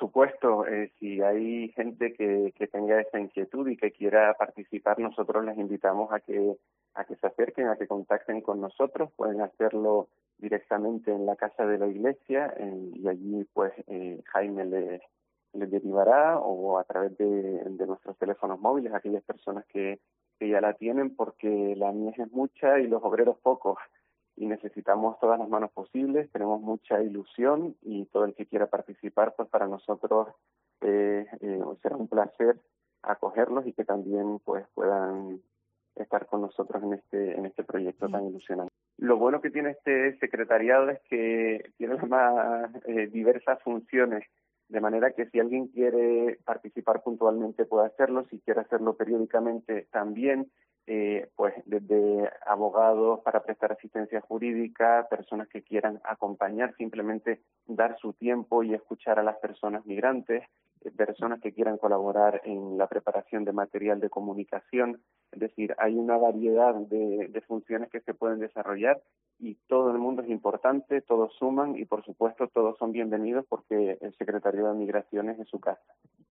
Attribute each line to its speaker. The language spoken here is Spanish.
Speaker 1: supuesto, si hay gente que tenga esa inquietud y que quiera participar, nosotros les invitamos a que se acerquen, a que contacten con nosotros. Pueden hacerlo directamente en la casa de la iglesia y allí pues Jaime les derivará, o a través de nuestros teléfonos móviles, aquellas personas que ya la tienen, porque la mies es mucha y los obreros pocos, y necesitamos todas las manos posibles. Tenemos mucha ilusión y todo el que quiera participar, pues para nosotros será un placer acogerlos y que también pues puedan estar con nosotros en este proyecto tan ilusionante. Lo bueno que tiene este secretariado es que tiene las más diversas funciones, de manera que si alguien quiere participar puntualmente puede hacerlo, si quiere hacerlo periódicamente también, pues desde abogados para prestar asistencia jurídica, personas que quieran acompañar, simplemente dar su tiempo y escuchar a las personas migrantes, personas que quieran colaborar en la preparación de material de comunicación. Es decir, hay una variedad de funciones que se pueden desarrollar y todo el mundo es importante, todos suman y por supuesto todos son bienvenidos porque el Secretariado de Migraciones es su casa.